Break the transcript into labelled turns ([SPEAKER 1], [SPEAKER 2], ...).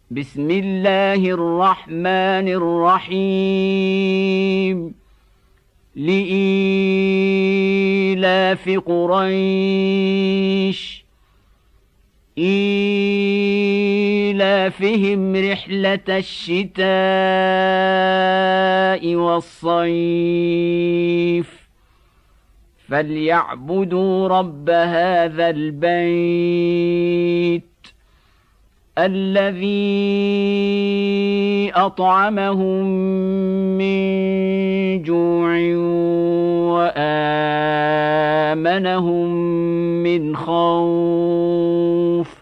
[SPEAKER 1] بسم الله الرحمن الرحيم لإيلاف قريش إيلافهم رحلة الشتاء والصيف فليعبدوا رب هذا البيت الذي أطعمهم من جوع وآمنهم من خوف